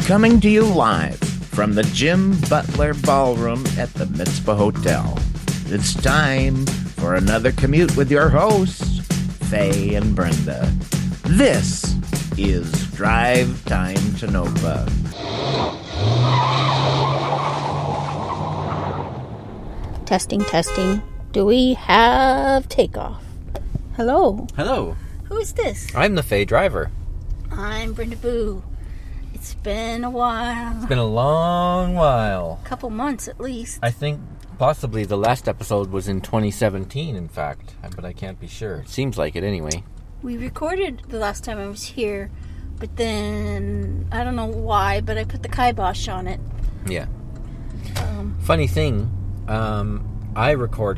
Coming to you live from the Jim Butler Ballroom at the Mitzvah Hotel. It's time for another commute with your hosts, Faye and Brenda. This is Drive Time to Nova. Testing. Do we have takeoff? Hello. Hello. Who is this? I'm the Faye driver. I'm Brenda Boo. It's been a while. It's been a long while. A couple months at least. I think possibly the last episode was in 2017, in fact. But I can't be sure. It seems like it anyway. We recorded the last time I was here, but then, I don't know why, but I put the kibosh on it. Yeah. Funny thing, I've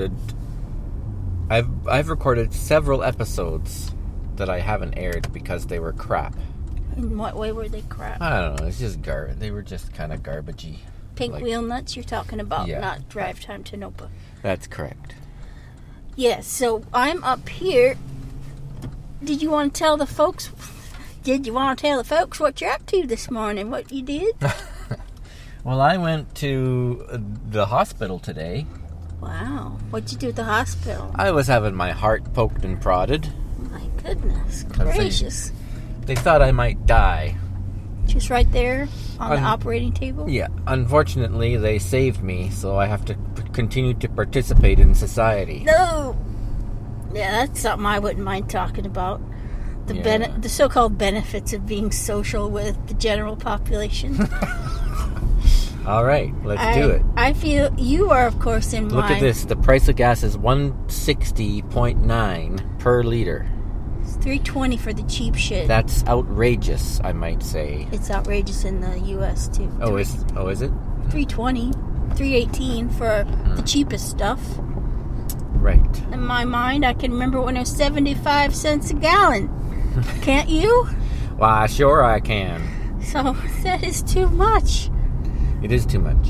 recorded several episodes that I haven't aired because they were crap. In what way were they crap? I don't know. It's just they were just kind of garbagey. Pink wheel nuts you're talking about, Yeah. not Drive Time to Nova. That's correct. Yes, so I'm up here. Did you want to tell the folks what you're up to this morning? What you did? Well, I went to the hospital today. Wow. What'd you do at the hospital? I was having my heart poked and prodded. My goodness gracious. They thought I might die. Just right there on the operating table? Yeah. Unfortunately, they saved me, so I have to continue to participate in society. No! Yeah, that's something I wouldn't mind talking about. The so-called benefits of being social with the general population. All right, let's do it. I feel you are, of course, in Look at this. The price of gas is $160.9 per liter. It's $3.20 for the cheap shit. That's outrageous, I might say. It's outrageous in the U.S. too. Is it? $3.20, $3.18 for the cheapest stuff. Right. In my mind, I can remember when it was 75 cents a gallon. Can't you? Why, sure I can. So that is too much. It is too much.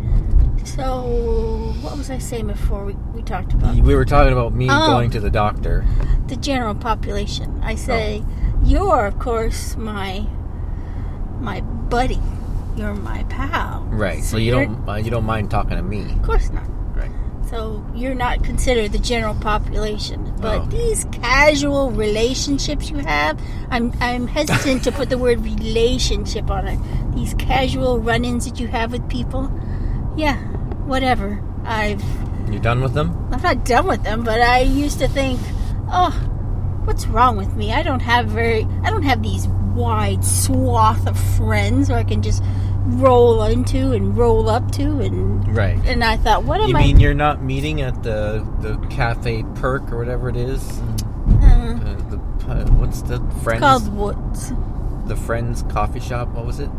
So, what was I saying before we talked about? We were talking about me going to the doctor. The general population. I say, you're, of course, my buddy. You're my pal. Right. So you don't mind talking to me. Of course not. Right. So you're not considered the general population. But these casual relationships you have, I'm hesitant to put the word relationship on it. These casual run-ins that you have with people. Yeah, whatever. You done with them? I'm not done with them, but I used to think, what's wrong with me? I don't have these wide swath of friends where I can just roll into and roll up to, and right. And I thought, You mean you're not meeting at the Cafe Perk or whatever it is? What's the Friends? It's called Woods. The Friends coffee shop. What was it?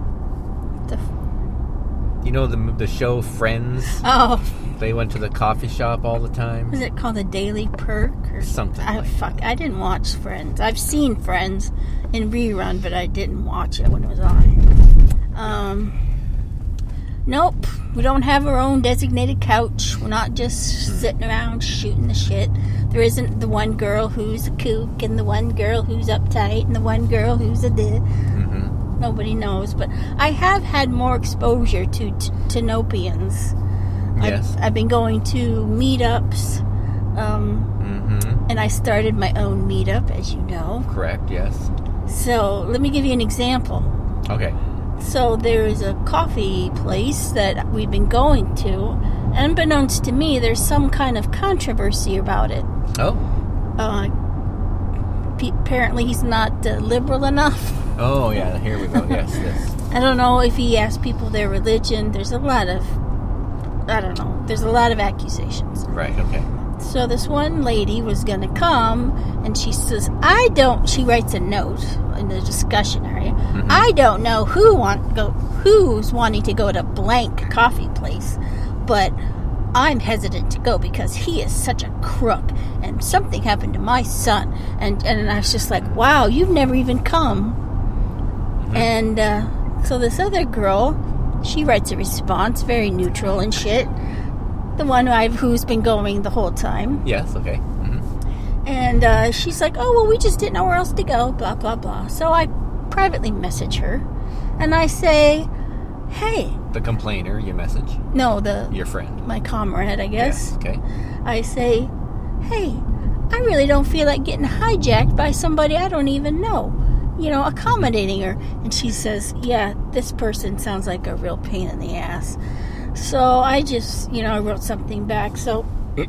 You know the show Friends? Oh. They went to the coffee shop all the time. Was it called the Daily Perk or something? I didn't watch Friends. I've seen Friends in rerun, but I didn't watch it when it was on. Nope. We don't have our own designated couch. We're not just sitting around shooting the shit. There isn't the one girl who's a kook and the one girl who's uptight and the one girl who's a dick. Nobody knows, but I have had more exposure to Tenopians. Yes. I've been going to meetups, and I started my own meetup, as you know. Correct, yes. So, let me give you an example. Okay. So, there's a coffee place that we've been going to, and unbeknownst to me, there's some kind of controversy about it. Oh? Apparently he's not liberal enough. Oh, yeah, here we go. Yes. I don't know if he asked people their religion. There's a lot of accusations. Right, okay. So this one lady was going to come, and she says, she writes a note in the discussion area. I don't know who's wanting to go to blank coffee place, but I'm hesitant to go because he is such a crook, and something happened to my son. And I was just like, wow, you've never even come. And so this other girl, she writes a response, very neutral and shit. The one who's been going the whole time. Yes, okay. And she's like, oh, well, we just didn't know where else to go, blah, blah, blah. So I privately message her And I say, hey. The complainer, your message? No, your friend. My comrade, I guess. Yes, okay. I say, hey, I really don't feel like getting hijacked by somebody I don't even know. You know, accommodating her. And she says, yeah, this person sounds like a real pain in the ass. So I just, I wrote something back. So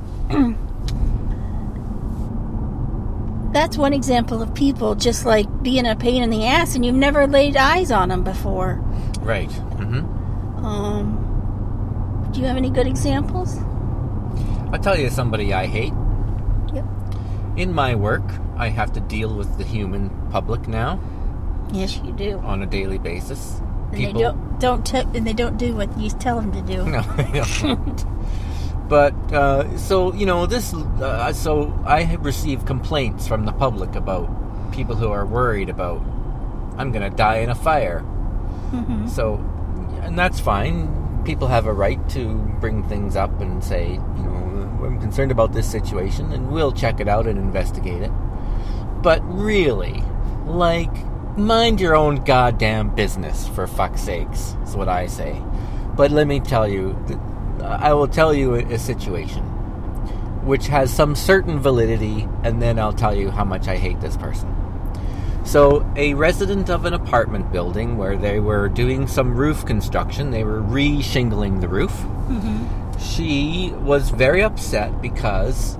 that's one example of people just like being a pain in the ass and you've never laid eyes on them before. Right. Mm-hmm. Do you have any good examples? I'll tell you somebody I hate. Yep. In my work, I have to deal with the human public now. Yes, you do. On a daily basis. And they don't do what you tell them to do. No, they don't. But so I have received complaints from the public about people who are worried about I'm going to die in a fire. Mm-hmm. So, and that's fine. People have a right to bring things up and say, I'm concerned about this situation, and we'll check it out and investigate it. But really, mind your own goddamn business, for fuck's sakes, is what I say. But let me tell you, I will tell you a situation which has some certain validity, and then I'll tell you how much I hate this person. So, a resident of an apartment building where they were doing some roof construction, they were re-shingling the roof. Mm-hmm. She was very upset because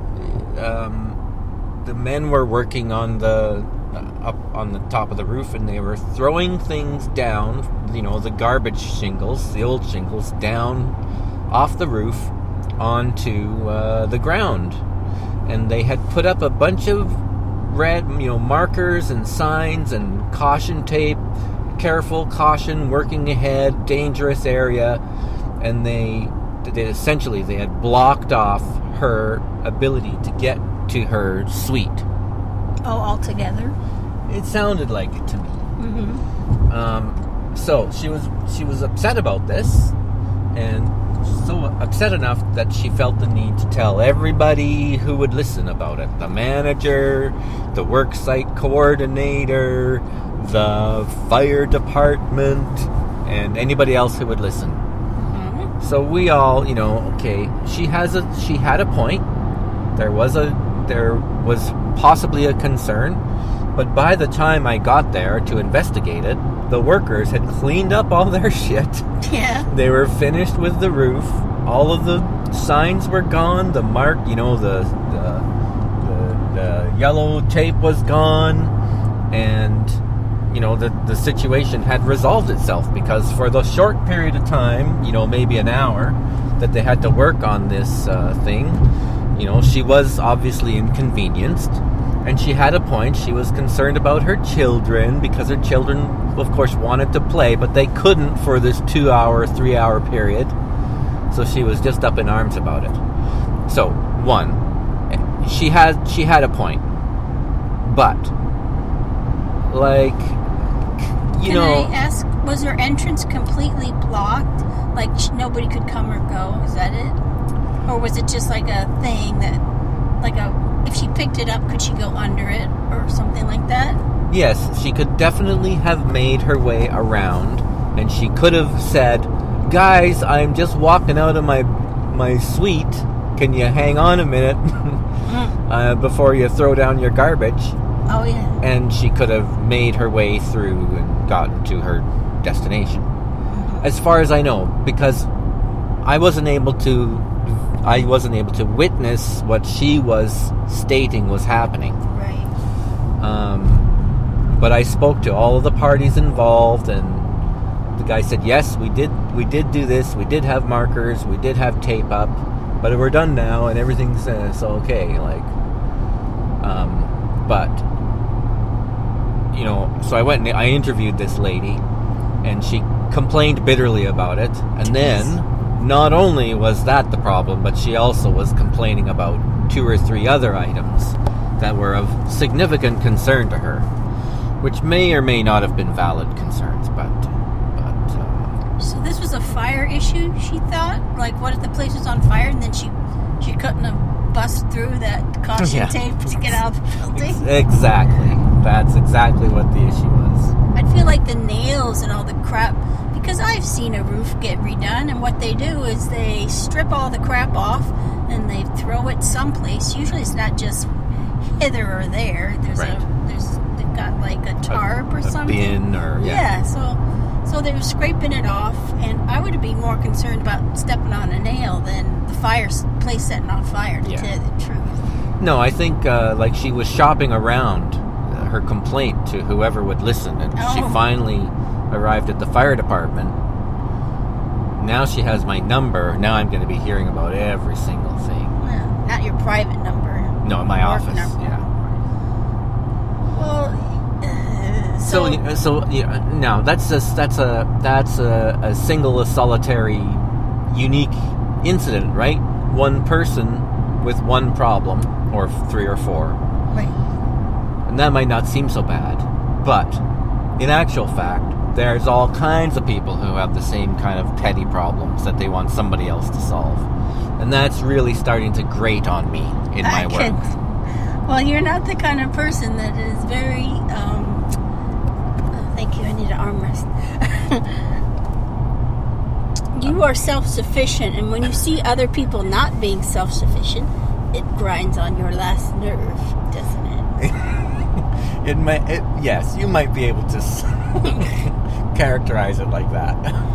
the men were working on up on the top of the roof, and they were throwing things down, the garbage shingles, the old shingles, down off the roof onto the ground. And they had put up a bunch of red, markers and signs and caution tape, careful, caution, working ahead, dangerous area, and they had blocked off her ability to get to her suite. Oh, altogether? It sounded like it to me. Mm-hmm. So she was upset about this, and so upset enough that she felt the need to tell everybody who would listen about it. The manager, the worksite coordinator, the fire department, and anybody else who would listen. Mm-hmm. So we all, okay, she had a point. There was possibly a concern, but by the time I got there to investigate it, the workers had cleaned up all their shit. Yeah. They were finished with the roof. All of the signs were gone. The mark, the yellow tape was gone, and the situation had resolved itself, because for the short period of time, maybe an hour, that they had to work on this thing, she was obviously inconvenienced. And she had a point. She was concerned about her children, because her children, of course, wanted to play, but they couldn't for this 2-hour, 3-hour period. So she was just up in arms about it. So, one, she had a point. But, Can I ask, was her entrance completely blocked? Like, nobody could come or go? Is that it? Or was it just like a thing that, if she picked it up, could she go under it or something like that? Yes, she could definitely have made her way around, and she could have said, guys, I'm just walking out of my suite. Can you hang on a minute before you throw down your garbage? Oh, yeah. And she could have made her way through and gotten to her destination. Mm-hmm. As far as I know, because I wasn't able to witness what she was stating was happening. Right. But I spoke to all of the parties involved, and the guy said, yes, we did do this, we did have markers, we did have tape up, but we're done now, and everything's so okay, but, so I went and I interviewed this lady, and she complained bitterly about it, and then, not only was that the problem, but she also was complaining about 2 or 3 other items that were of significant concern to her, which may or may not have been valid concerns, but So this was a fire issue, she thought? What if the place was on fire and then she couldn't have bust through that caution tape to get out of the building? Exactly. That's exactly what the issue was. I'd feel even like the nails and all the crap, because I've seen a roof get redone, and what they do is they strip all the crap off and they throw it someplace. Usually it's not just hither or there. They've got like a tarp or something. Bin or so they were scraping it off, and I would be more concerned about stepping on a nail than the place setting on fire, to tell you the truth. No, I think like she was shopping around her complaint to whoever would listen, and she finally arrived at the fire department. Now she has my number. Now I'm going to be hearing about every single thing. Well, not your private number. No, my office. Number. Yeah. Well, so now that's a single, a solitary, unique incident, right? One person with one problem, or 3 or 4. Right. And that might not seem so bad, but in actual fact, there's all kinds of people who have the same kind of petty problems that they want somebody else to solve. And that's really starting to grate on me in my work. Well, you're not the kind of person that is very... thank you, I need an armrest. You are self-sufficient, and when you see other people not being self-sufficient, it grinds on your last nerve, doesn't it? It might. Yes, you might be able to characterize it like that.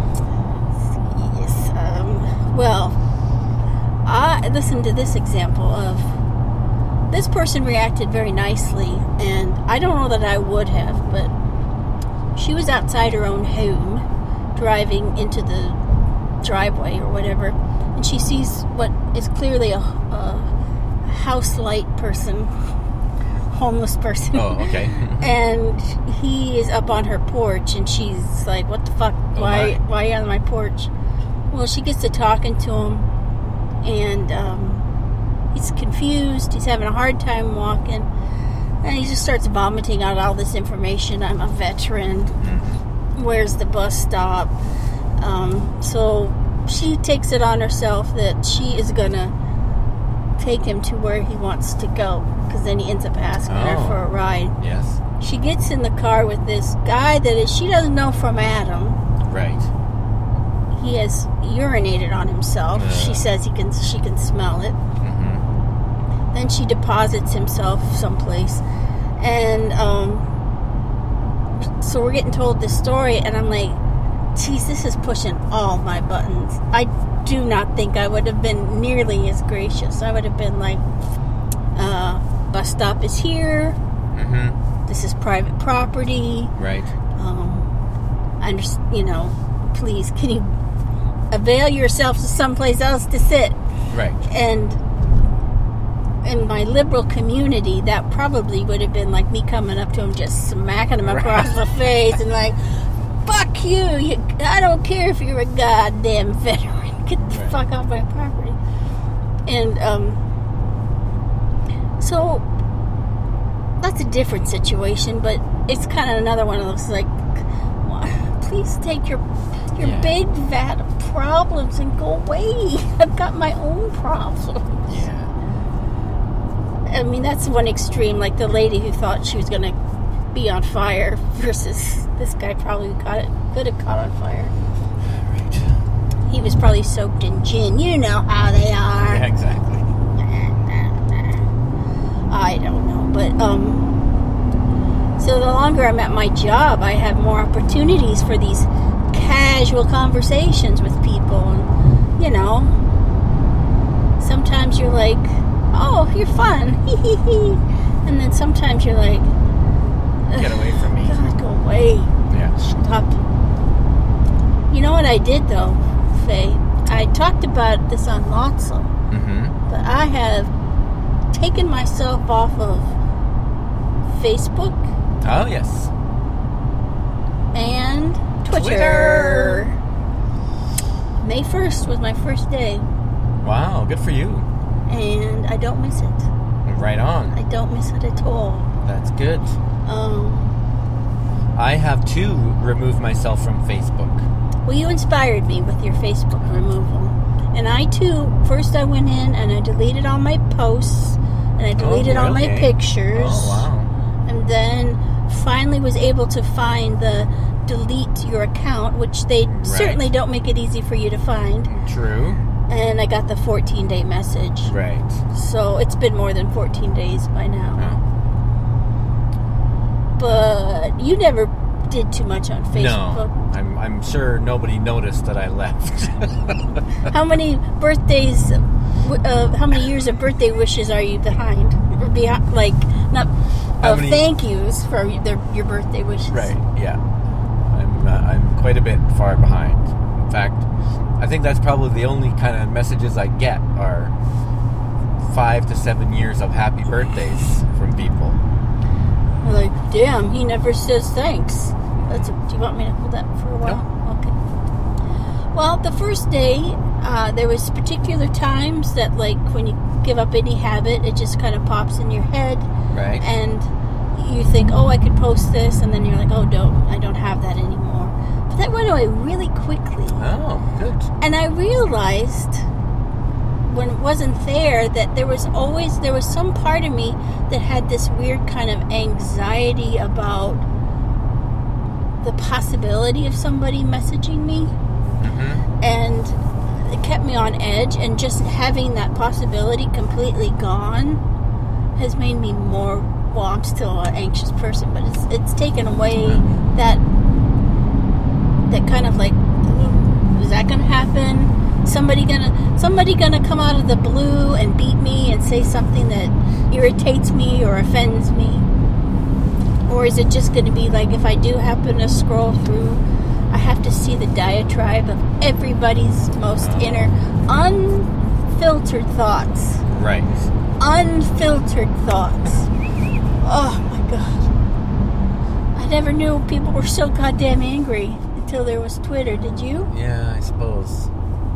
Yes. Well, I listened to this example of this person reacted very nicely, and I don't know that I would have, but she was outside her own home, driving into the driveway or whatever, and she sees what is clearly a house light person, homeless person. Oh, okay. And he is up on her porch, and she's like, what the fuck? Why are you on my porch? Well, she gets to talking to him, and he's confused. He's having a hard time walking, and he just starts vomiting out all this information. I'm a veteran. Where's the bus stop? So she takes it on herself that she is gonna take him to where he wants to go, because then he ends up asking her for a ride. Yes. She gets in the car with this guy that she doesn't know from Adam. Right. He has urinated on himself. She says she can smell it. Mm-hmm. Then she deposits himself someplace, and so we're getting told this story, and I'm like, geez, this is pushing all my buttons. I do not think I would have been nearly as gracious. I would have been like, bus stop is here. Mm-hmm. This is private property. Right. Please, can you avail yourself to someplace else to sit? Right. And in my liberal community, that probably would have been like me coming up to him, just smacking him across the face, and like, fuck you! I don't care if you're a goddamn veteran. Get the fuck off my property. And so that's a different situation, but it's kind of another one of those, like, please take your big vat of problems and go away. I've got my own problems. Yeah. I mean, that's one extreme, like the lady who thought she was going to be on fire versus this guy probably could have caught on fire. Right. He was probably soaked in gin. You know how they are. Yeah, exactly. I don't know, but so the longer I'm at my job, I have more opportunities for these casual conversations with people, and sometimes you're like, oh, you're fun, and then sometimes you're like, get away from me. God, go away. Yeah. Shut up. You know what I did though, Faye? I talked about this on Lotso, but I have taken myself off of Facebook. Oh, yes. And Twitter. May 1st was my first day. Wow, good for you. And I don't miss it. Right on. I don't miss it at all. That's good. I have too removed myself from Facebook. Well, you inspired me with your Facebook removal. And I too, first I went in and I deleted all my posts, and I deleted all my pictures. Oh, wow. And then finally was able to find the delete your account, which they certainly don't make it easy for you to find. True. And I got the 14-day message. Right. So it's been more than 14 days by now. Oh. But you never did too much on Facebook. No, I'm sure nobody noticed that I left. How many birthdays, how many years of birthday wishes are you behind? Like, not thank yous for your birthday wishes. Right, yeah. I'm quite a bit far behind. In fact, I think that's probably the only kind of messages I get are 5 to 7 years of happy birthdays from people. Like, damn, he never says thanks. Do you want me to hold that for a while? No. Okay. Well, the first day, there was particular times that, like, when you give up any habit, it just kind of pops in your head. Right. And you think, oh, I could post this, and then you're like, oh, I don't have that anymore. But that went away really quickly. Oh, good. And I realized when it wasn't there that there was some part of me that had this weird kind of anxiety about the possibility of somebody messaging me. Mm-hmm. And it kept me on edge, and just having that possibility completely gone has made me more, well, I'm still an anxious person, but it's taken away that kind of like, is that gonna happen? Somebody gonna come out of the blue and beat me and say something that irritates me or offends me? Or is it just going to be like, if I do happen to scroll through, I have to see the diatribe of everybody's most inner, unfiltered thoughts. Right. Unfiltered thoughts. Oh my God. I never knew people were so goddamn angry until there was Twitter. Did you? Yeah, I suppose.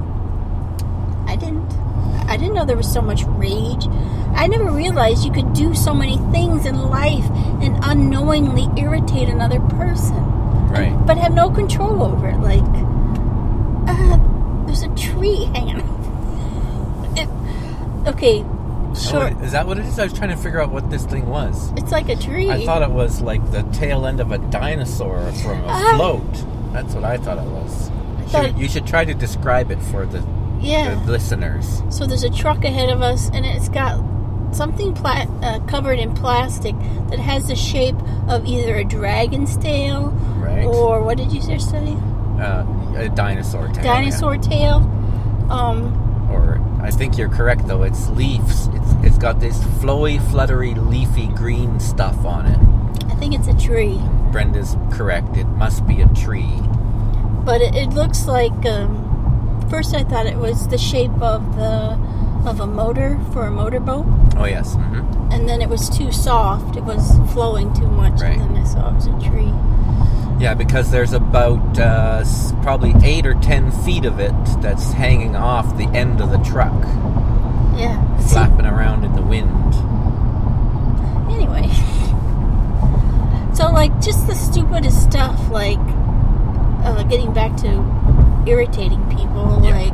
I didn't know there was so much rage. I never realized you could do so many things in life and unknowingly irritate another person. Right. But have no control over it. Like, there's a tree hanging over. Okay, sure. Is that what it is? I was trying to figure out what this thing was. It's like a tree. I thought it was like the tail end of a dinosaur from a float. That's what I thought it was. You should try to describe it for the listeners. So there's a truck ahead of us, and it's got something covered in plastic that has the shape of either a dragon's tail, right, or what did you just say? A dinosaur tail. Dinosaur tail. Or I think you're correct though. It's leaves. It's got this flowy, fluttery, leafy green stuff on it. I think it's a tree. Brenda's correct. It must be a tree. But it looks like. First, I thought it was the shape of a motor for a motorboat. Oh yes. Mm-hmm. And then it was too soft. It was flowing too much. Right. And then I saw it was a tree. Yeah, because there's about probably 8 or 10 feet of it that's hanging off the end of the truck. Yeah. Flapping around in the wind. Anyway. So, like, just the stupidest stuff, like, getting back to irritating people, like,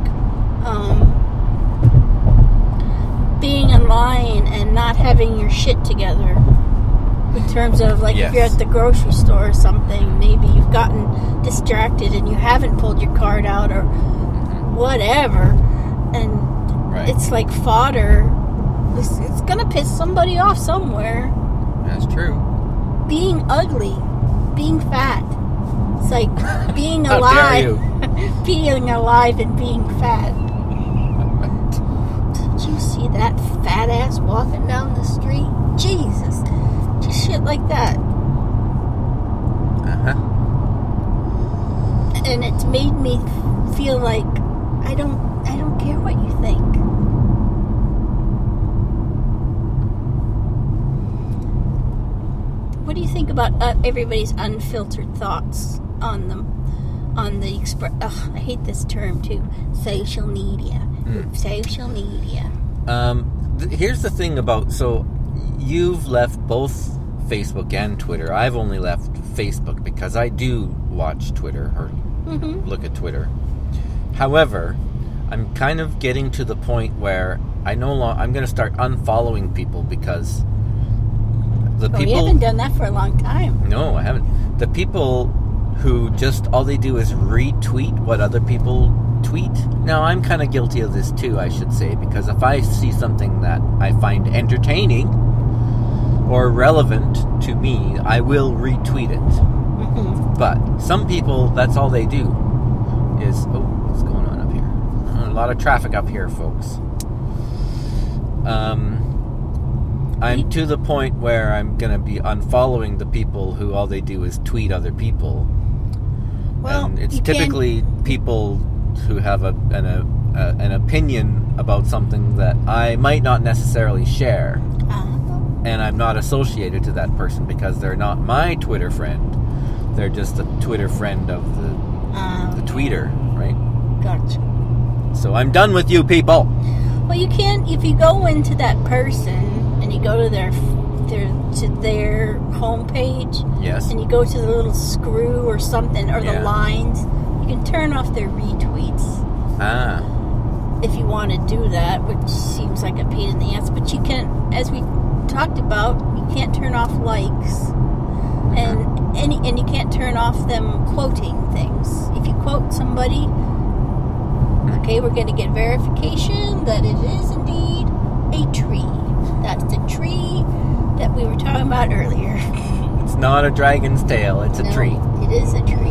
being online and not having your shit together. In terms of, like, if you're at the grocery store or something, maybe you've gotten distracted and you haven't pulled your card out or whatever, and it's like fodder. It's gonna piss somebody off somewhere. That's true. Being ugly, being fat. It's like being How alive. dare you. Being alive and being fat. Did you see that fat ass walking down the street? Jesus. Just shit like that. Uh-huh. And it's made me feel like I don't care what you think. What do you think about everybody's unfiltered thoughts on them? On the I hate this term too. Social media. Social media. Here's the thing about, so you've left both Facebook and Twitter. I've only left Facebook because I do watch Twitter or look at Twitter. However, I'm kind of getting to the point where I'm going to start unfollowing people because the Oh, people... you haven't done that for a long time. No, I haven't. The people who just, all they do is retweet what other people tweet. Now, I'm kind of guilty of this too, I should say, because if I see something that I find entertaining or relevant to me, I will retweet it. Mm-hmm. But some people, that's all they do is... Oh, what's going on up here? A lot of traffic up here, folks. I'm to the point where I'm going to be unfollowing the people who all they do is tweet other people. Well, and it's typically people who have an opinion about something that I might not necessarily share. And I'm not associated to that person because they're not my Twitter friend. They're just a Twitter friend of the tweeter, right? Gotcha. So I'm done with you people. Well, you can't, if you go into that person and you go to their homepage, Yes. and you go to the little screw or something, or the lines, you can turn off their retweets. If you want to do that, which seems like a pain in the ass, but you can, as we talked about, you can't turn off likes, and you can't turn off them quoting things. If you quote somebody, okay, we're going to get verification that it is indeed a tree. That's the tree that we were talking about earlier. It's not a dragon's tail, it's a tree. It is a tree.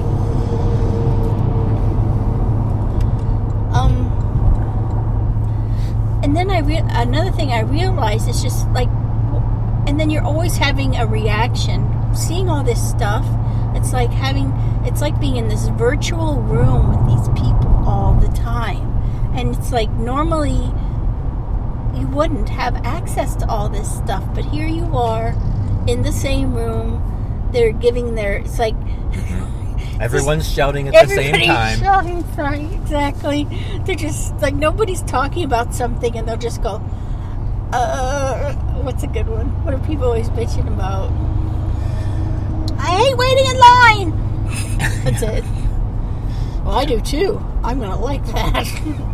And then another thing I realized is just like, and then you're always having a reaction, seeing all this stuff. It's like being in this virtual room with these people all the time, and it's like normally you wouldn't have access to all this stuff, but here you are in the same room. They're giving it's like everyone's shouting at the same time. Shouting, sorry, exactly. They're just like, nobody's talking about something, and they'll just go, what's a good one? What are people always bitching about? I hate waiting in line. That's it. Well, I do too. I'm gonna like that.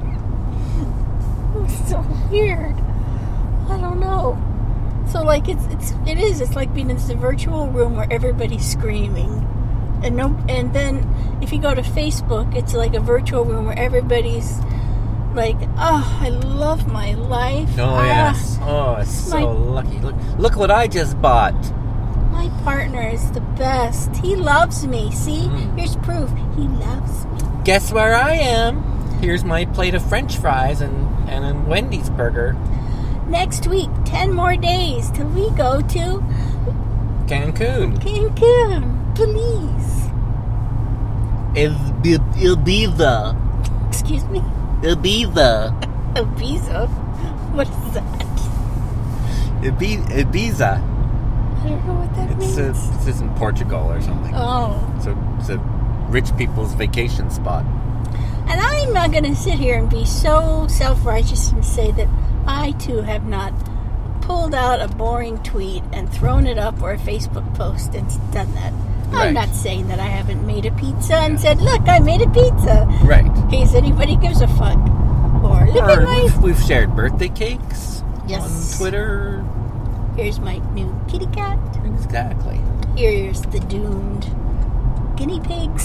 It's so weird. I don't know. So like it's like being in this virtual room where everybody's screaming, and then if you go to Facebook, it's like a virtual room where everybody's like, oh, I love my life. Oh yes. Oh, it's so lucky. Look what I just bought. My partner is the best. He loves me. See, here's proof. He loves me. Guess where I am? Here's my plate of French fries and a Wendy's burger. Next week, 10 more days till we go to Cancun. Please. Ibiza. Excuse me? Ibiza. Ibiza? What is that? Ibiza. I don't know what that means. It's in Portugal or something. Oh. It's a rich people's vacation spot. And I'm not going to sit here and be so self-righteous and say that I, too, have not pulled out a boring tweet and thrown it up, or a Facebook post and done that. Right. I'm not saying that I haven't made a pizza and said, look, I made a pizza. Right. In case anybody gives a fuck. Or look at my... We've shared birthday cakes Yes. on Twitter. Here's my new kitty cat. Exactly. Here's the doomed guinea pigs.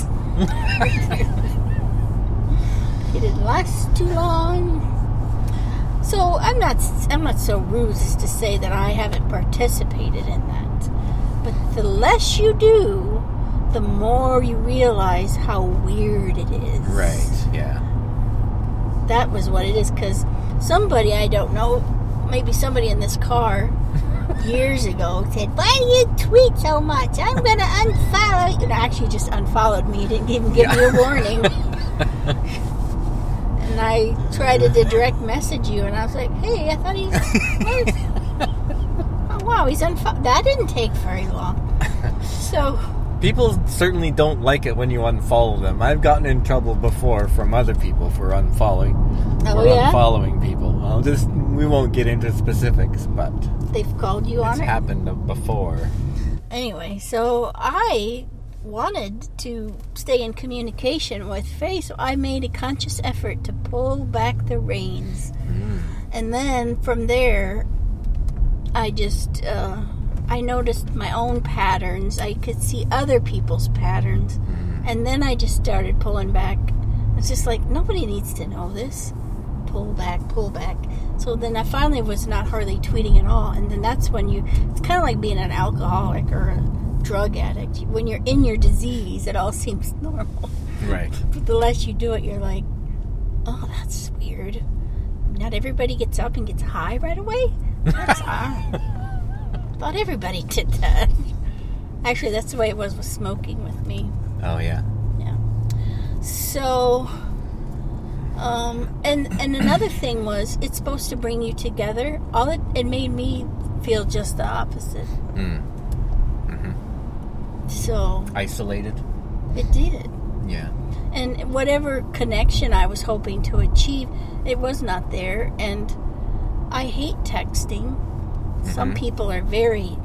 It didn't last too long. So I'm not so rude as to say that I haven't participated in that. But the less you do, the more you realize how weird it is. Right, yeah. That was what it is, because somebody, I don't know, maybe somebody in this car years ago said, why do you tweet so much? I'm going to unfollow you. And actually just unfollowed me. Didn't even give me a warning. And I tried to direct message you, and I was like, hey, I thought oh, wow, he's unfollowed. That didn't take very long. So... People certainly don't like it when you unfollow them. I've gotten in trouble before from other people for unfollowing people. We won't get into specifics, but they've called you on it? It's happened before. Anyway, so I wanted to stay in communication with Faye, so I made a conscious effort to pull back the reins. And then from there, I just I noticed my own patterns. I could see other people's patterns. And then I just started pulling back. It's just like, nobody needs to know this. Pull back, pull back. So then I finally was not hardly tweeting at all. And then that's when it's kind of like being an alcoholic or a drug addict. When you're in your disease, it all seems normal. Right. But the less you do it, you're like, oh, that's weird. Not everybody gets up and gets high right away? That's odd. I thought everybody did that. Actually, that's the way it was with smoking with me. Oh, yeah. Yeah. So, and another thing was, it's supposed to bring you together. It made me feel just the opposite. So... Isolated? It did. Yeah. And whatever connection I was hoping to achieve, it was not there. And I hate texting. Some people are very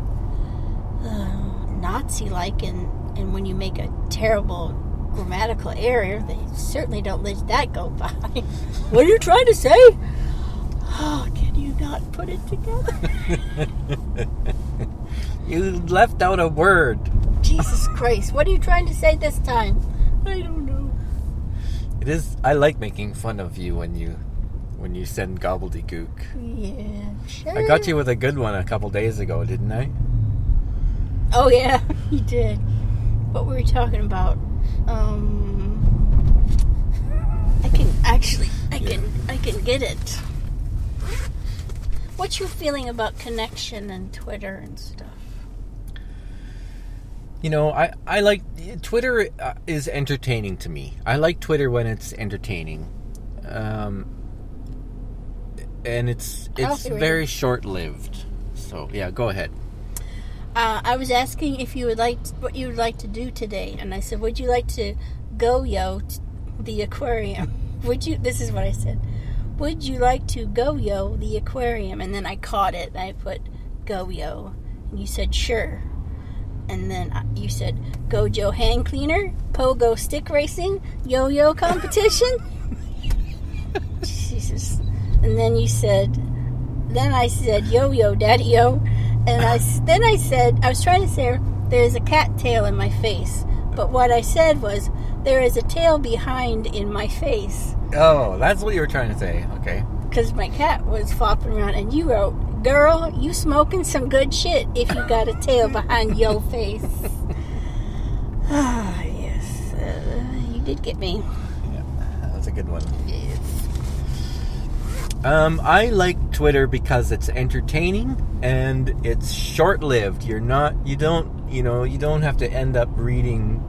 Nazi-like, and when you make a terrible grammatical error, they certainly don't let that go by. What are you trying to say? Oh, can you not put it together? You left out a word. Jesus Christ. What are you trying to say this time? I don't know. It is. I like making fun of you when you send gobbledygook. Yeah, sure. I got you with a good one a couple days ago, didn't I? Oh yeah, you did. What were we talking about? I can get it. What's your feeling about connection and Twitter and stuff? You know, I like Twitter is entertaining to me. I like Twitter when it's entertaining, and it's very short-lived. So yeah, go ahead. I was asking if you would what you would like to do today, and I said, would you like to go the aquarium? This is what I said. Would you like to go the aquarium? And then I caught it, and I put go and you said sure. And then you said, Gojo hand cleaner, pogo stick racing, yo-yo competition. Jesus. And then I said, yo-yo, daddy-yo. And then I said, I was trying to say, there's a cat tail in my face. But what I said was, there is a tail behind in my face. Oh, that's what you were trying to say. Okay. Because my cat was flopping around, and you wrote, girl, you smoking some good shit if you got a tail behind your face. Ah, yes. You did get me. Yeah, that was a good one. Yes. I like Twitter because it's entertaining and it's short-lived. You don't have to end up reading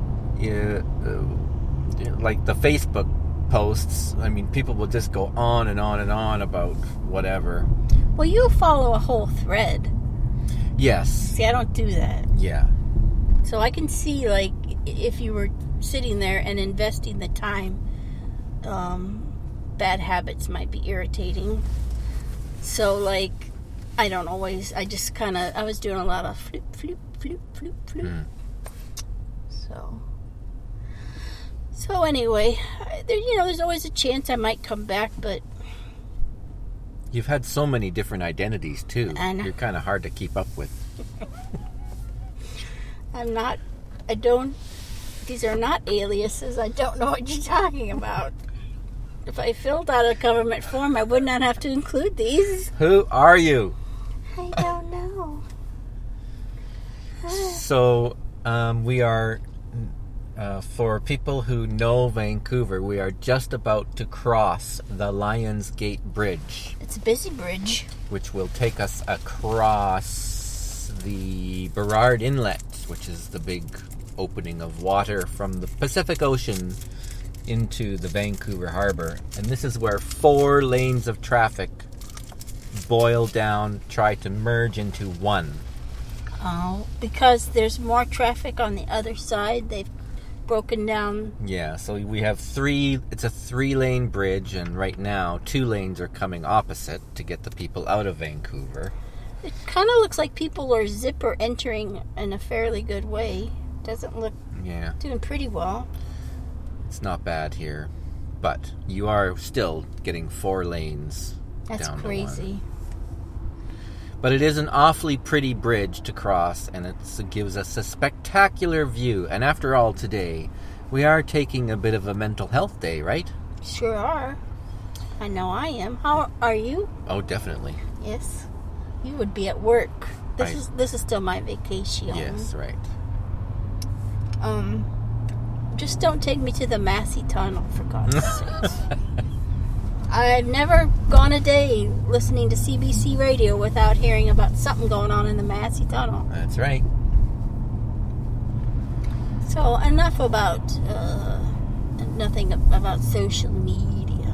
like the Facebook posts. I mean, people will just go on and on and on about whatever. Well, you follow a whole thread. Yes. See, I don't do that. Yeah. So I can see, like, if you were sitting there and investing the time, bad habits might be irritating. So, like, I was doing a lot of flip, flip, flip, flip, flip. So anyway, there's always a chance I might come back, but... You've had so many different identities, too. You're kind of hard to keep up with. These are not aliases. I don't know what you're talking about. If I filled out a government form, I would not have to include these. Who are you? I don't know. So, we are... for people who know Vancouver, we are just about to cross the Lions Gate Bridge. It's a busy bridge. Which will take us across the Burrard Inlet, which is the big opening of water from the Pacific Ocean into the Vancouver Harbor. And this is where 4 lanes of traffic boil down, try to merge into one. Oh, because there's more traffic on the other side, they've broken down. Yeah, so we have it's a 3-lane bridge, and right now 2 lanes are coming opposite to get the people out of Vancouver. It kind of looks like people are zipper entering in a fairly good way. Doesn't look doing pretty well. It's not bad here, but you are still getting 4 lanes. That's down crazy. But it is an awfully pretty bridge to cross, and it gives us a spectacular view. And after all, today, we are taking a bit of a mental health day, right? Sure are. I know I am. How are you? Oh, definitely. Yes. You would be at work. This is still my vacation. Yes, right. Just don't take me to the Massey Tunnel, for God's sakes. I've never gone a day listening to CBC radio without hearing about something going on in the Massey Tunnel. That's right. So enough about nothing about social media.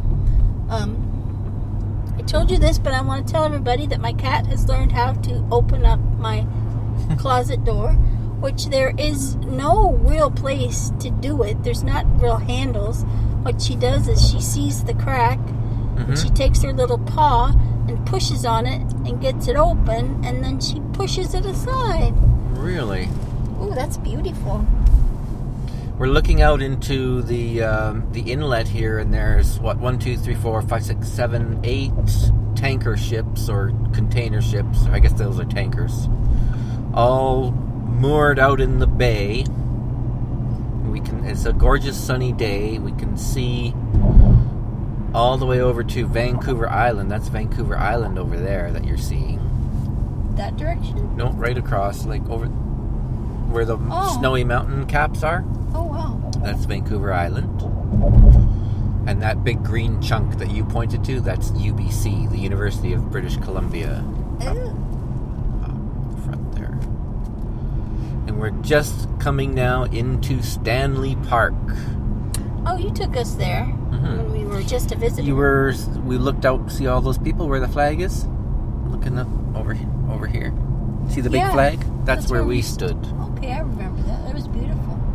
I told you this, but I want to tell everybody that my cat has learned how to open up my closet door, which there is no real place to do it. There's not real handles. What she does is she sees the crack, and she takes her little paw and pushes on it and gets it open, and then she pushes it aside. Really? Ooh, that's beautiful. We're looking out into the inlet here, and there's 1, 2, 3, 4, 5, 6, 7, 8 tanker ships or container ships. I guess those are tankers, all moored out in the bay. It's a gorgeous sunny day. We can see all the way over to Vancouver Island. That's Vancouver Island over there that you're seeing. That direction? No, right across, like over where the snowy mountain caps are. Oh, wow. That's Vancouver Island. And that big green chunk that you pointed to, that's UBC, the University of British Columbia. Up front there. And we're just coming now into Stanley Park. Oh, you took us there when we were just a visitor. We looked out, see all those people where the flag is? Looking up over here. See the big flag? That's where we stood. Okay, I remember that. That was beautiful.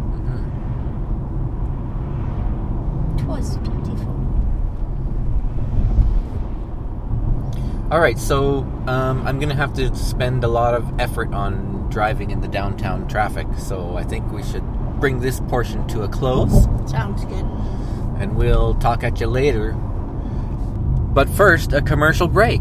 It was beautiful. All right, so I'm going to have to spend a lot of effort on driving in the downtown traffic, so I think we should bring this portion to a close. Sounds good. And we'll talk at you later. But first, a commercial break.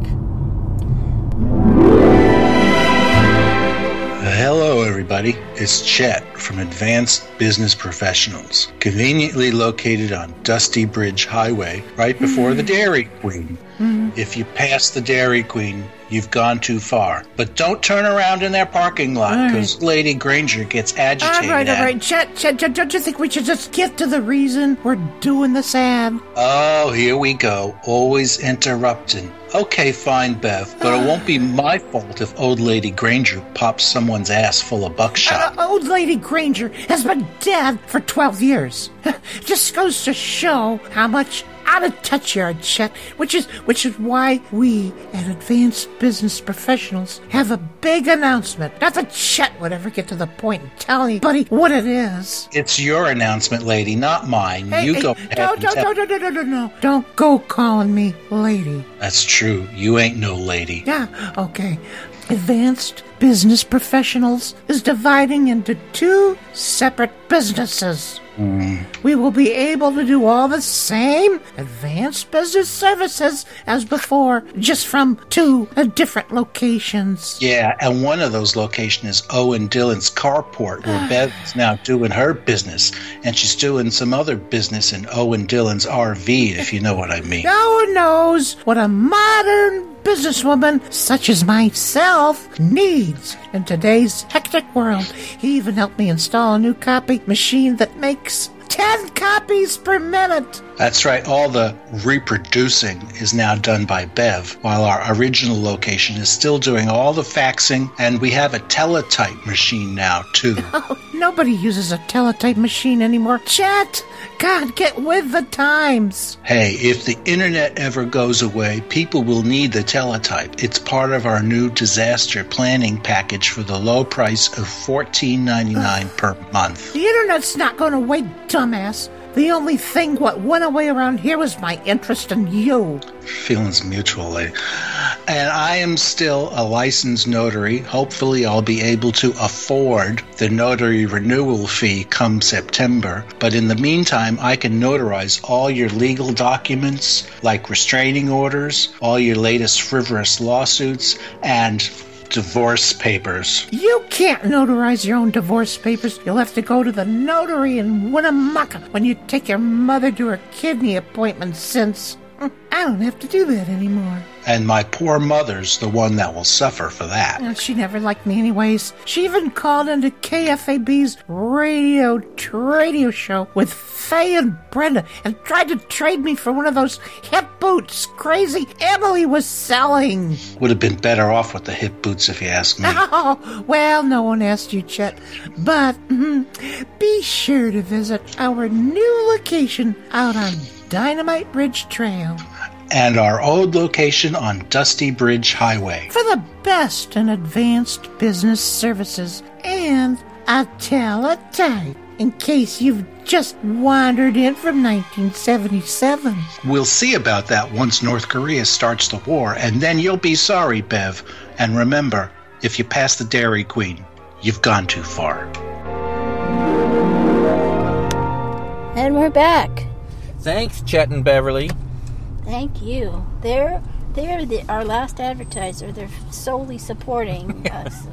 Hello, everybody. It's Chet from Advanced Business Professionals, conveniently located on Dusty Bridge Highway, right before the Dairy Queen. If you pass the Dairy Queen, you've gone too far. But don't turn around in their parking lot, because Lady Granger gets agitated. All right. Chet, don't you think we should just get to the reason we're doing this ad? Oh, here we go. Always interrupting. Okay, fine, Bev, but it won't be my fault if old Lady Granger pops someone's ass full of buckshot. Old Lady Granger has been dead for 12 years. Just goes to show how much out of touch you are, Chet, which is why we at Advanced Business Professionals have a big announcement. Not that Chet would ever get to the point and tell anybody what it is. It's your announcement, lady, not mine. Go ahead. No. Don't go calling me lady. That's true. You ain't no lady. Yeah, okay. Advanced Business Professionals is dividing into 2 separate businesses. We will be able to do all the same advanced business services as before, just from 2 different locations. Yeah, and one of those locations is Owen Dillon's carport, where Bev is now doing her business, and she's doing some other business in Owen Dillon's RV, if you know what I mean. No one knows what a modern businesswoman such as myself needs in today's hectic world. He even helped me install a new copy machine that makes 10 copies per minute. That's right. All the reproducing is now done by Bev, while our original location is still doing all the faxing, and we have a teletype machine now, too. Oh, nobody uses a teletype machine anymore. Chet, God, get with the times. Hey, if the internet ever goes away, people will need the teletype. It's part of our new disaster planning package for the low price of $14.99 per month. The internet's not going away, dumbass. The only thing what went away around here was my interest in you. Feelings mutual, lady. And I am still a licensed notary. Hopefully I'll be able to afford the notary renewal fee come September. But in the meantime, I can notarize all your legal documents, like restraining orders, all your latest frivolous lawsuits, and divorce papers. You can't notarize your own divorce papers. You'll have to go to the notary in Winnemucca when you take your mother to her kidney appointment, since I don't have to do that anymore. And my poor mother's the one that will suffer for that. She never liked me anyways. She even called into KFAB's radio show with Faye and Brenda and tried to trade me for one of those hip boots crazy Emily was selling. Would have been better off with the hip boots if you ask me. Oh, well, no one asked you, Chet. But be sure to visit our new location out on Dynamite Bridge Trail. And our old location on Dusty Bridge Highway. For the best in advanced business services and a teletype, in case you've just wandered in from 1977. We'll see about that once North Korea starts the war, and then you'll be sorry, Bev. And remember, if you pass the Dairy Queen, you've gone too far. And we're back. Thanks, Chet and Beverly. Thank you. They're our last advertiser. They're solely supporting us.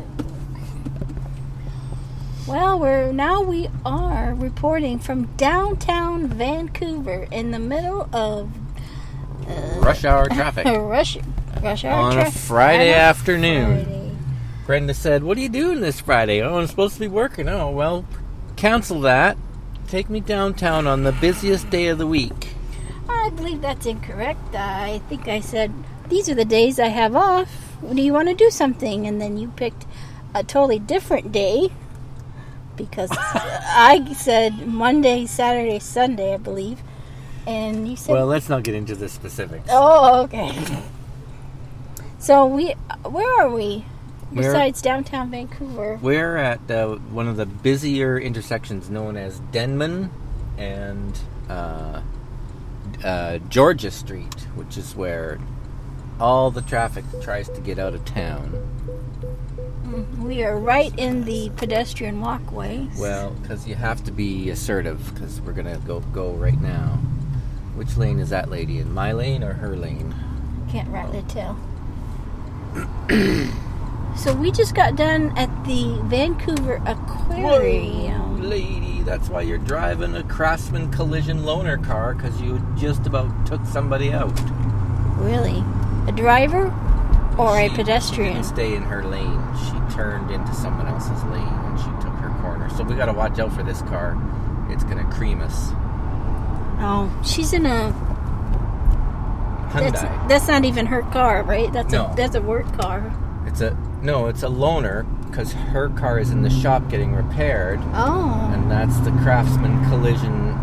Well, we are reporting from downtown Vancouver in the middle of Rush hour traffic. rush hour on traffic a Friday on a afternoon. Friday. Brenda said, "What are you doing this Friday?" "Oh, I'm supposed to be working." "Oh, well, cancel that. Take me downtown on the busiest day of the week." I believe that's incorrect. I think I said, these are the days I have off. Do you want to do something? And then you picked a totally different day. Because I said Monday, Saturday, Sunday, I believe. And you said... Well, let's not get into the specifics. Oh, okay. So where are we? Besides downtown Vancouver. We're at one of the busier intersections known as Denman and Georgia Street, which is where all the traffic tries to get out of town. We are right in the pedestrian walkway. Well, because you have to be assertive, because we're going to go right now. Which lane is that lady in? My lane or her lane? Can't rightly tell. So we just got done at the Vancouver Aquarium. Whoa, lady, that's why you're driving a Craftsman collision loaner car, because you just about took somebody out. Really? A driver or a She pedestrian? didn't stay in her lane. She turned into someone else's lane and she took her corner. So we got to watch out for this car. It's going to cream us. Oh, she's in a... Hyundai. That's not even her car, right? That's No. that's a work car. It's a loaner, because her car is in the shop getting repaired, Oh. and that's the Craftsman collision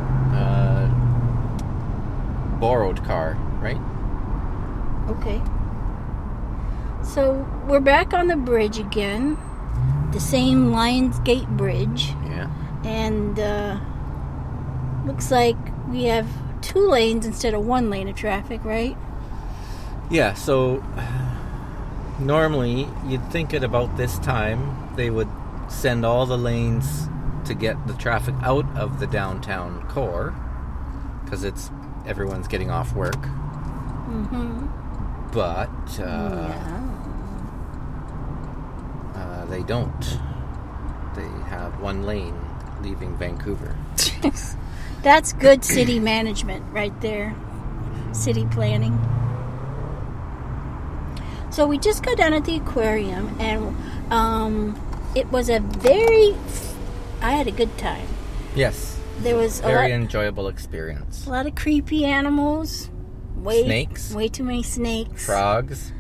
borrowed car, right? Okay. So we're back on the bridge again. The same Lionsgate Bridge. Yeah. And looks like we have 2 lanes instead of 1 lane of traffic, right? Yeah, so normally you'd think at about this time they would send all the lanes to get the traffic out of the downtown core, because everyone's getting off work. Mm-hmm. But they don't. They have 1 lane leaving Vancouver. That's good city management right there. City planning. So we just got down at the aquarium, and it was I had a good time. Yes. There was Very enjoyable experience. a lot of creepy animals. Snakes. Way too many snakes. Frogs.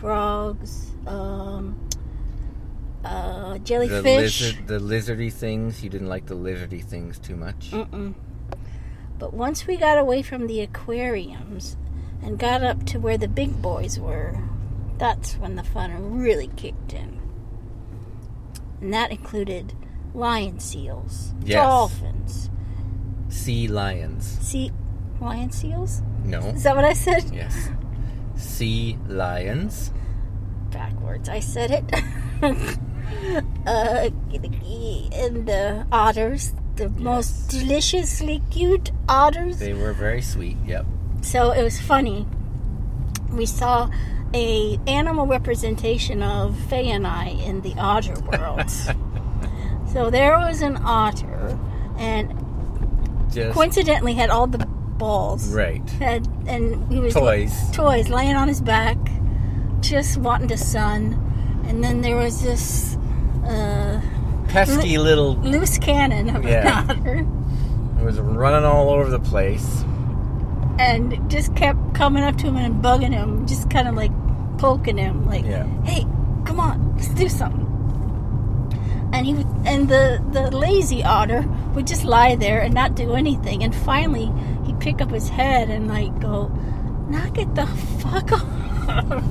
Jellyfish. The lizardy things. You didn't like the lizardy things too much. Mm-mm. But once we got away from the aquariums and got up to where the big boys were, that's when the fun really kicked in. And that included lion seals, Yes. dolphins, Sea lions. Sea lion seals? No. Is that what I said? Yes. Sea lions. Backwards. I said it. And the otters. The most deliciously cute otters. They were very sweet, yep. So it was funny. We saw a animal representation of Faye and I in the otter world. So there was an otter, and Just coincidentally had all the balls. right. And he was Toys. laying on his back, just wanting the sun. And then there was this Pesky little. loose cannon of an otter. It was running all over the place. And just kept coming up to him and bugging him, just kind of like poking him, like, "Hey, come on, let's do something." And the lazy otter would just lie there and not do anything. And finally, he'd pick up his head and like go, "Knock it the fuck off."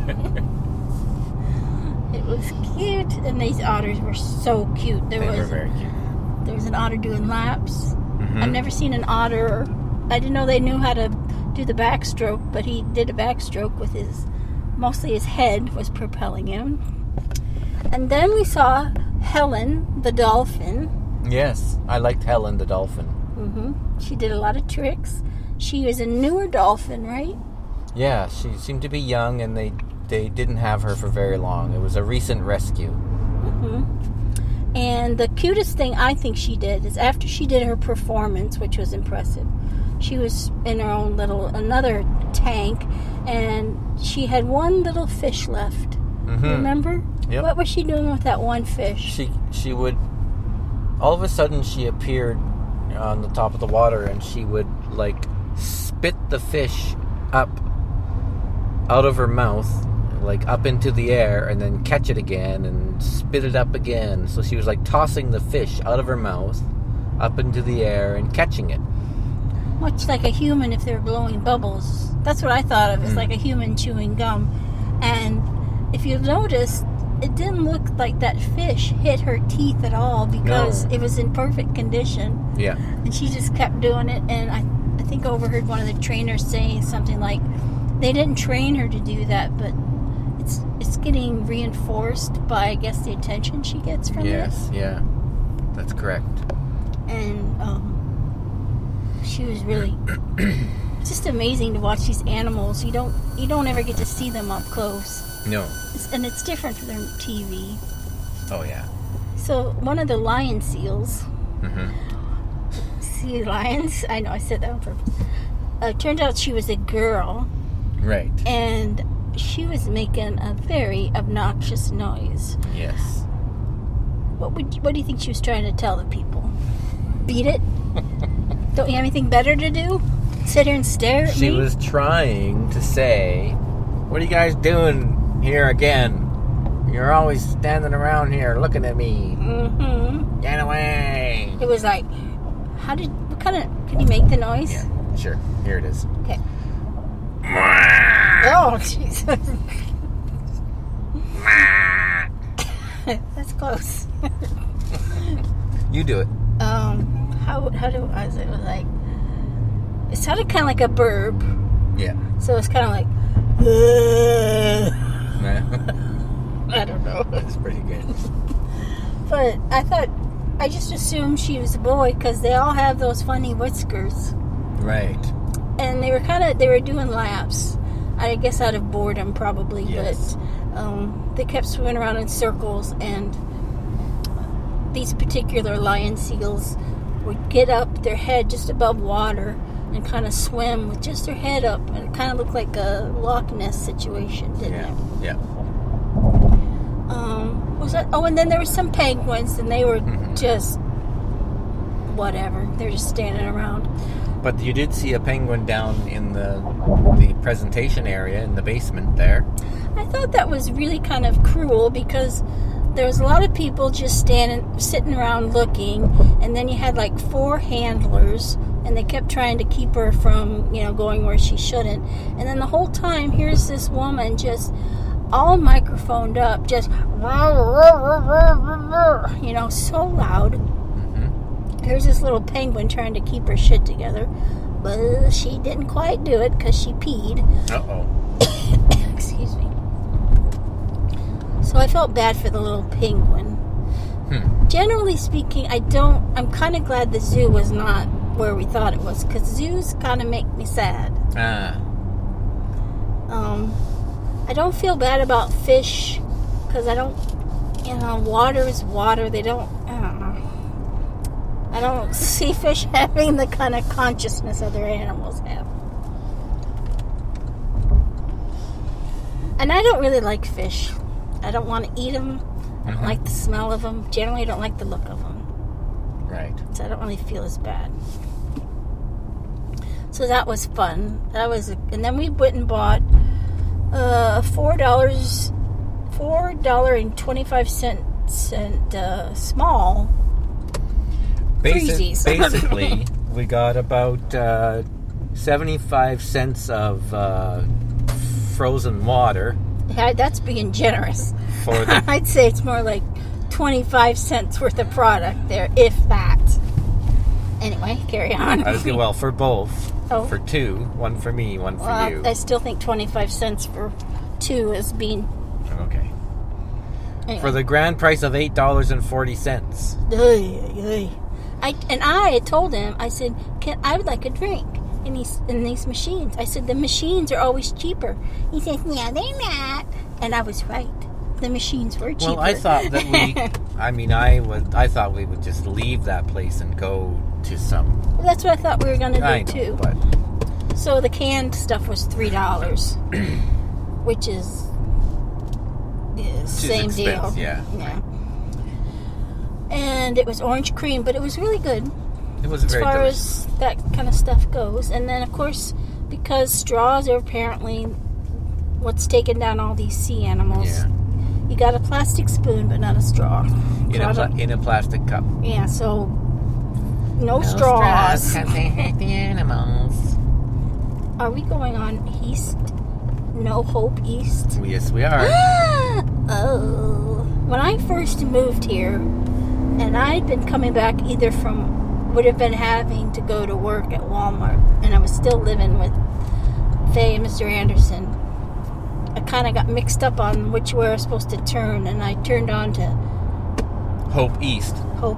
It was cute, and these otters were so cute. They were very cute. There was an otter doing laps. Mm-hmm. I've never seen an otter. I didn't know they knew how to do the backstroke, but he did a backstroke with mostly his head was propelling him. And then we saw Helen, the dolphin. Yes, I liked Helen the dolphin. Mm-hmm. She did a lot of tricks. She was a newer dolphin, right? Yeah, she seemed to be young, and they didn't have her for very long. It was a recent rescue. Mm-hmm. And the cutest thing I think she did is after she did her performance, which was impressive, she was in her own another tank, and she had one little fish left. Mm-hmm. Remember? Yep. What was she doing with that one fish? She would, all of a sudden she appeared on the top of the water, and she would like spit the fish up out of her mouth, like up into the air, and then catch it again and spit it up again. So she was like tossing the fish out of her mouth up into the air and catching it. Much like a human if they're blowing bubbles. That's what I thought of. It's like a human chewing gum. And if you notice, it didn't look like that fish hit her teeth at all because it was in perfect condition. Yeah. And she just kept doing it. And I think I overheard one of the trainers saying something like, they didn't train her to do that, but it's getting reinforced by, I guess, the attention she gets from it. Yes, yeah. That's correct. And she was really it's just amazing to watch these animals. You don't ever get to see them up close. No. And it's different from TV. Oh, yeah. So one of the lion seals, sea lions, I know I said that on purpose, turned out she was a girl. Right. And she was making a very obnoxious noise. Yes. What do you think she was trying to tell the people? Beat it? Don't you have anything better to do? Sit here and stare at me? She was trying to say, "What are you guys doing here again? You're always standing around here looking at me. Mm-hmm. Get away." It was like, can you make the noise? Yeah, sure. Here it is. Okay. Oh, Jesus. That's close. You do it. How was it? It was like, it sounded kind of like a burp. Yeah. So it's kind of like, I don't know. That's pretty good. But I just assumed she was a boy because they all have those funny whiskers. Right. And they were doing laps. I guess out of boredom probably, yes. But they kept swimming around in circles, and these particular lion seals would get up their head just above water and kind of swim with just their head up, and it kind of looked like a Loch Ness situation, didn't it? Yeah. Was that? Oh, and then there were some penguins, and they were just whatever. They're just standing around. But you did see a penguin down in the presentation area in the basement there. I thought that was really kind of cruel because there was a lot of people just sitting around looking, and then you had like 4 handlers, and they kept trying to keep her from, going where she shouldn't. And then the whole time, here's this woman just all microphoned up, just so loud. here's this little penguin trying to keep her shit together, but she didn't quite do it because she peed. Uh-oh. Excuse me. So I felt bad for the little penguin. Generally speaking, I'm kind of glad the zoo was not where we thought it was, because zoos kind of make me sad. I don't feel bad about fish, because I don't, water is water. I don't know. I don't see fish having the kind of consciousness other animals have. And I don't really like fish. I don't want to eat them. I don't like the smell of them. Generally, I don't like the look of them. Right. So I don't really feel as bad. So that was fun. And then we went and bought $4.25 small freezies. Basically, we got about 75 cents of frozen water. Yeah, that's being generous. For the I'd say it's more like 25 cents worth of product there, if that. Anyway, carry on. well, for both. Oh. For two. One for me, one for you. I still think 25 cents for two is being... Okay. Anyway. For the grand price of $8.40. I told him, I said, I would like a drink in these machines. I said, the machines are always cheaper. He said, yeah, they're not. And I was right. The machines were cheaper. Well, I thought that I thought we would just leave that place and go to some... That's what I thought we were going to do, I know, too. But... So the canned stuff was $3, which is the same deal. Yeah. And it was orange cream, but it was really good. It was very delicious. As far as that kind of stuff goes. And then, of course, because straws are apparently what's taken down all these sea animals, you got a plastic spoon, but not a straw. In a plastic cup. Yeah, so no straws. Because they hurt the animals. Are we going on east? No Hope East? Yes, we are. Oh. When I first moved here, and I'd been coming back would have been having to go to work at Walmart, and I was still living with Faye and Mr. Anderson. I kind of got mixed up on which way I was supposed to turn, and I turned on to Hope East.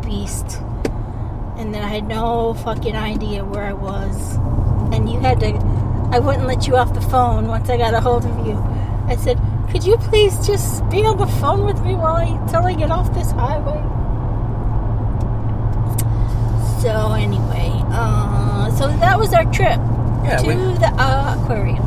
And then I had no fucking idea where I was. And I wouldn't let you off the phone once I got a hold of you. I said, could you please just be on the phone with me until I get off this highway? So anyway, so that was our trip to the aquarium.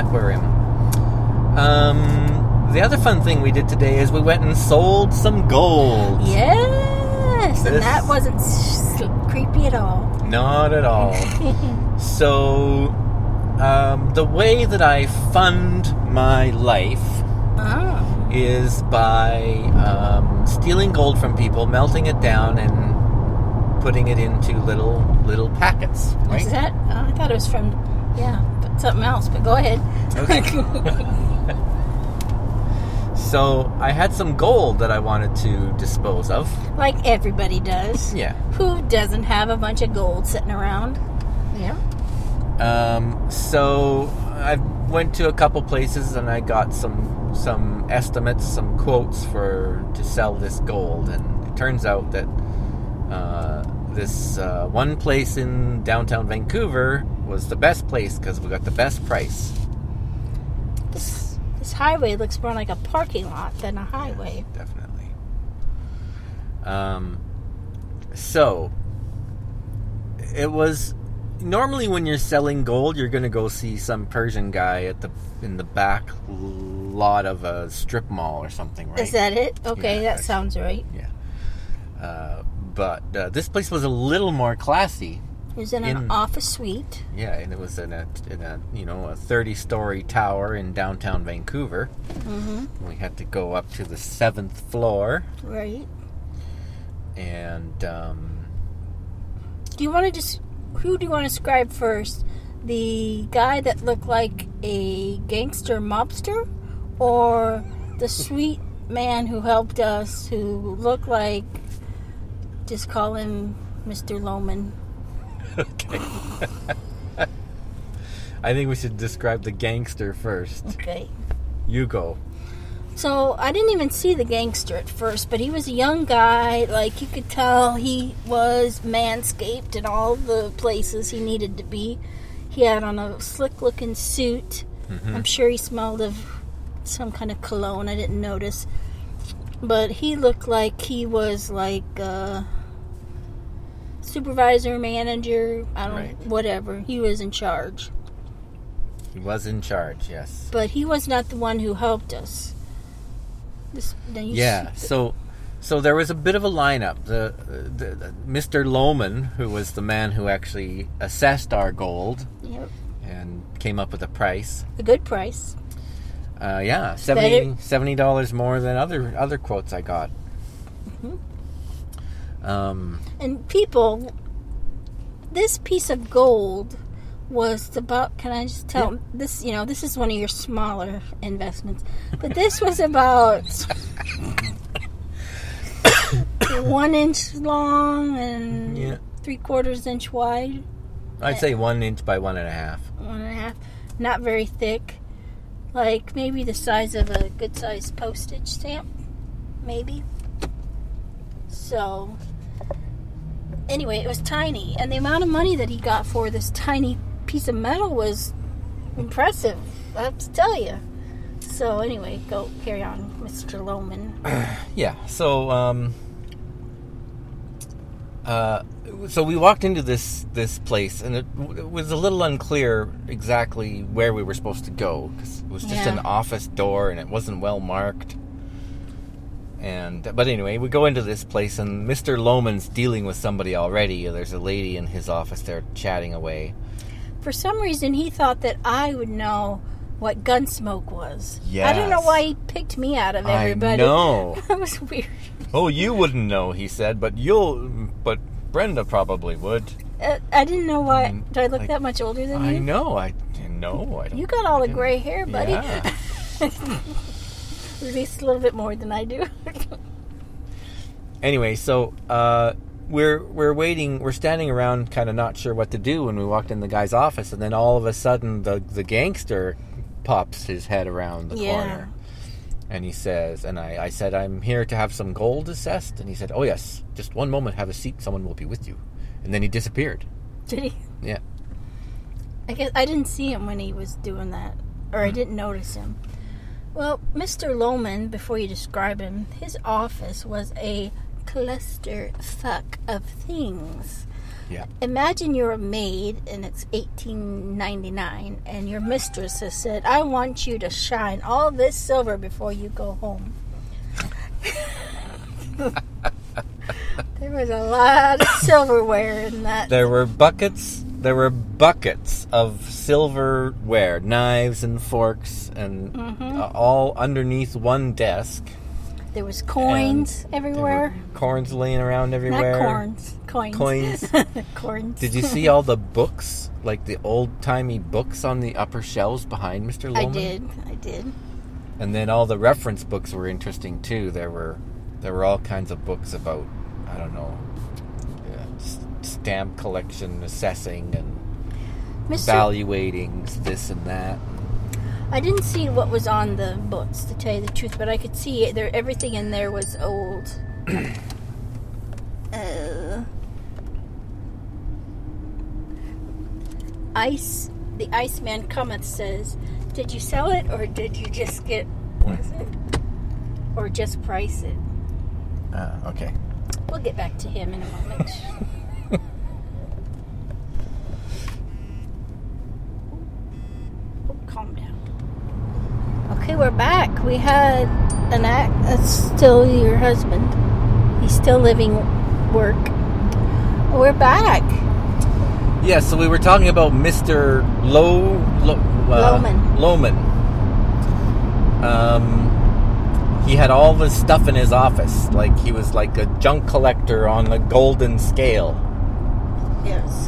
The other fun thing we did today is we went and sold some gold. Yes, and that wasn't creepy at all. Not at all. So, the way that I fund my life is by stealing gold from people, melting it down, and putting it into little packets. Right? Is that? I thought it was from, but something else. But go ahead. Okay. So I had some gold that I wanted to dispose of. Like everybody does. Yeah. Who doesn't have a bunch of gold sitting around? Yeah. So I went to a couple places and I got some estimates, some quotes to sell this gold, and it turns out that this one place in downtown Vancouver was the best place because we got the best price. This highway looks more like a parking lot than a highway. Yeah, definitely. So it was normally when you're selling gold, you're going to go see some Persian guy in the back lot of a strip mall or something, right? Is that it? Okay, Yeah, that sounds right. Yeah. But this place was a little more classy. It was in an office suite. Yeah, and it was in a 30-story tower in downtown Vancouver. Mm-hmm. We had to go up to the 7th floor. Right. And who do you want to describe first? The guy that looked like a gangster mobster, or the sweet man who helped us, who looked like, just call him Mr. Loman. Okay. I think we should describe the gangster first. Okay. You go. So I didn't even see the gangster at first, but he was a young guy. Like, you could tell he was manscaped in all the places he needed to be. He had on a slick-looking suit. Mm-hmm. I'm sure he smelled of some kind of cologne. I didn't notice. But he looked like he was like supervisor, manager, I don't know, whatever. He was in charge. He was in charge, yes. But he was not the one who helped us. So there was a bit of a lineup. The Mr. Loman, who was the man who actually assessed our gold, yep, and came up with a price. A good price. $70 more than other quotes I got. Mm-hmm. And people, this piece of gold was about, can I just tell, this, this is one of your smaller investments, but this was about 1 inch long and 3/4 inch wide. I'd say 1 inch by 1.5. 1.5. Not very thick. Like maybe the size of a good sized postage stamp. Maybe. So, anyway, it was tiny. And the amount of money that he got for this tiny piece of metal was impressive, I have to tell you. So, anyway, go carry on, Mr. Loman. So we walked into this place, and it was a little unclear exactly where we were supposed to go, because it was just an office door, and it wasn't well marked. But anyway, we go into this place, and Mr. Loman's dealing with somebody already. There's a lady in his office there chatting away. For some reason, he thought that I would know what Gunsmoke was. Yes. I don't know why he picked me out of everybody. I know. That was weird. Oh, you wouldn't know, he said, but Brenda probably would. I didn't know why. Do I look that much older than you? I know. I don't. You got all the gray hair, buddy. Yeah. At least a little bit more than I do. Anyway, so we're waiting. We're standing around, kind of not sure what to do when we walked in the guy's office, and then all of a sudden the gangster pops his head around the corner, and he says, and I said, "I'm here to have some gold assessed," and he said, "Oh yes, just one moment, have a seat. Someone will be with you," and then he disappeared. Did he? Yeah. I guess I didn't see him when he was doing that, or I didn't notice him. Well, Mr. Loman, before you describe him, his office was a clusterfuck of things. Yeah. Imagine you're a maid and it's $18.99 and your mistress has said, "I want you to shine all this silver before you go home." There was a lot of silverware in that. There were buckets of silverware, knives and forks, and all underneath one desk. There was coins everywhere. There were coins laying around everywhere. Not corns. Coins. Coins. Did you see all the books, like the old-timey books on the upper shelves behind Mr. Loman? I did. And then all the reference books were interesting, too. There were all kinds of books about, I don't know, stamp collection, assessing, and evaluating this and that. I didn't see what was on the books, to tell you the truth, but I could see everything in there was old. The Iceman Cometh says, "Did you sell it, or did you just get, what is it? Or just price it?" Okay. We'll get back to him in a moment. Calm down. Okay, we're back. We had an act. That's still your husband. He's still living work. We're back. Yeah, so we were talking about Mr. Loman. He had all this stuff in his office. Like, he was like a junk collector on the golden scale. Yes.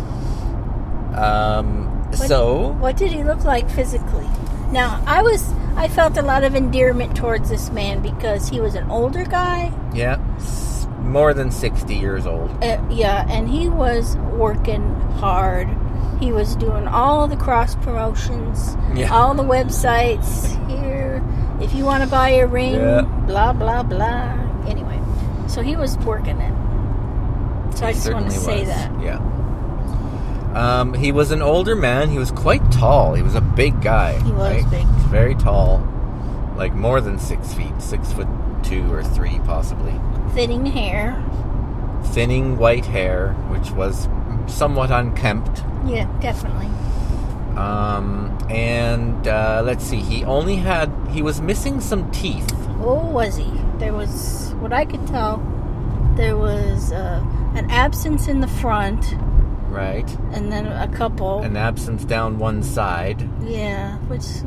What did he look like physically? Now, I felt a lot of endearment towards this man because he was an older guy. Yeah. more than 60 years old. Yeah, and he was working hard. He was doing all the cross promotions, all the websites here. If you want to buy a ring, blah, blah, blah. Anyway, so he was working it. So I just want to say that. Yeah. He was an older man. He was quite tall. He was a big guy. He was big. Very tall. Like more than 6 feet. 6'2" or 3 possibly. Thinning hair. Thinning white hair, which was somewhat unkempt. Yeah, definitely. Let's see. He was missing some teeth. Oh, was he? There was, what I could tell, there was an absence in the front. Right. And then a couple. An absence down one side. Yeah,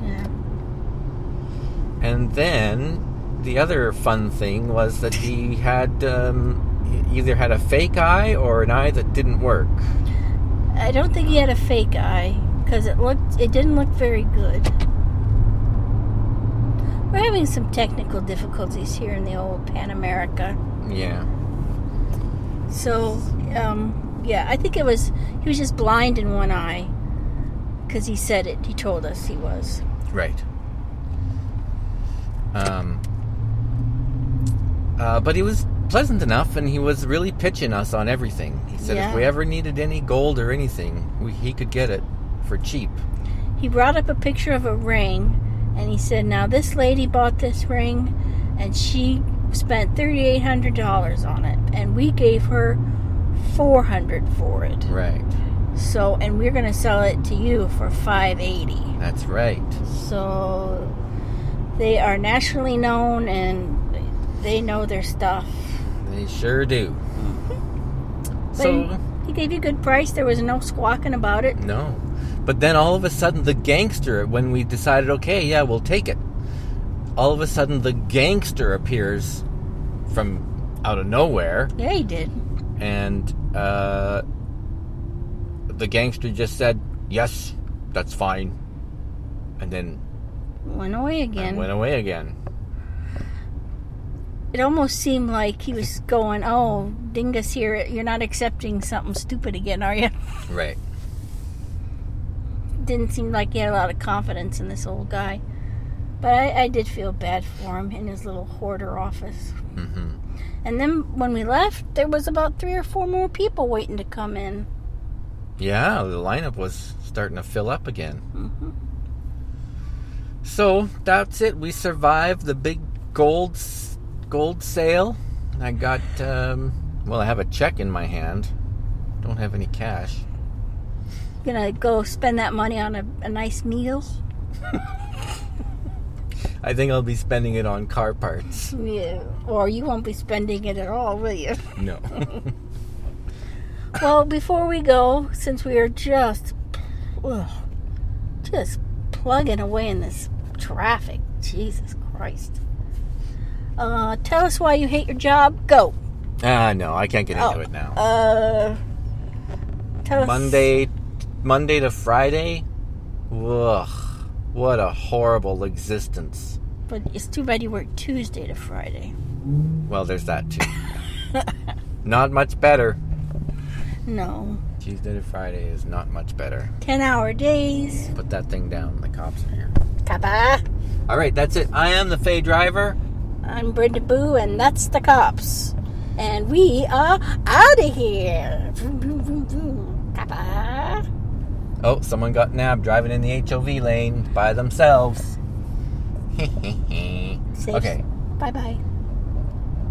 And then the other fun thing was that he had either had a fake eye or an eye that didn't work. I don't think he had a fake eye because it didn't look very good. We're having some technical difficulties here in the old Pan America. Yeah. So, I think he was just blind in one eye because he said it. He told us he was. Right. But he was pleasant enough, and he was really pitching us on everything. He said if we ever needed any gold or anything, he could get it for cheap. He brought up a picture of a ring, and he said, now this lady bought this ring, and she spent $3,800 on it, and we gave her $400 for it. Right. So, and we're going to sell it to you for $580. That's right. So, they are nationally known, and they know their stuff. They sure do. So he gave you a good price. There was no squawking about it. No. But then all of a sudden the gangster, when we decided, okay, yeah, we'll take it. All of a sudden the gangster appears from out of nowhere. Yeah, he did. And the gangster just said, yes, that's fine. And then went away again. It almost seemed like he was going, oh, Dingus here, you're not accepting something stupid again, are you? Right. Didn't seem like he had a lot of confidence in this old guy. But I did feel bad for him in his little hoarder office. Mm-hmm. And then when we left, there was about 3 or 4 more people waiting to come in. Yeah, the lineup was starting to fill up again. Mm-hmm. So, that's it. We survived the big gold sale. I got, I have a check in my hand. Don't have any cash. Gonna go spend that money on a nice meal? I think I'll be spending it on car parts. Yeah, or you won't be spending it at all, will you? No. Well, before we go, since we are just plugging away in this traffic, Jesus Christ. Tell us why you hate your job. Go. No, I can't get into it now. Tell us. Monday to Friday? Ugh. What a horrible existence. But it's too bad you work Tuesday to Friday. Well, there's that too. Not much better. No. Tuesday to Friday is not much better. 10-hour days. Put that thing down. The cops are here. Kappa. All right, that's it. I am the Faye Driver. I'm Brenda Boo, and that's the cops. And we are out of here. Kappa. Oh, someone got nabbed driving in the HOV lane by themselves. Safe. Okay. Bye-bye.